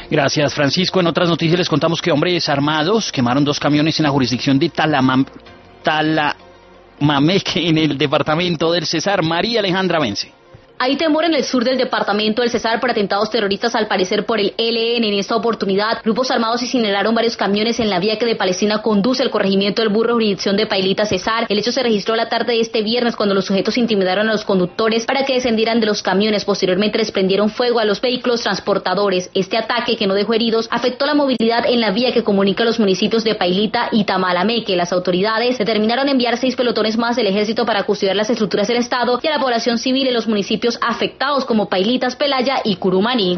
Gracias, Francisco. En otras noticias les contamos que hombres armados quemaron 2 camiones en la jurisdicción de Talamameque, en el departamento del Cesar. María Alejandra Vence. Hay temor en el sur del departamento del Cesar por atentados terroristas, al parecer por el ELN. En esta oportunidad, grupos armados incineraron varios camiones en la vía que de Palestina conduce al corregimiento del Burro, jurisdicción de Pailita, Cesar. El hecho se registró la tarde de este viernes cuando los sujetos intimidaron a los conductores para que descendieran de los camiones. Posteriormente les prendieron fuego a los vehículos transportadores. Este ataque, que no dejó heridos, afectó la movilidad en la vía que comunica los municipios de Pailita y Tamalameque. Las autoridades determinaron enviar 6 pelotones más del ejército para custodiar las estructuras del Estado y a la población civil en los municipios afectados como Pailitas, Pelaya y Curumaní.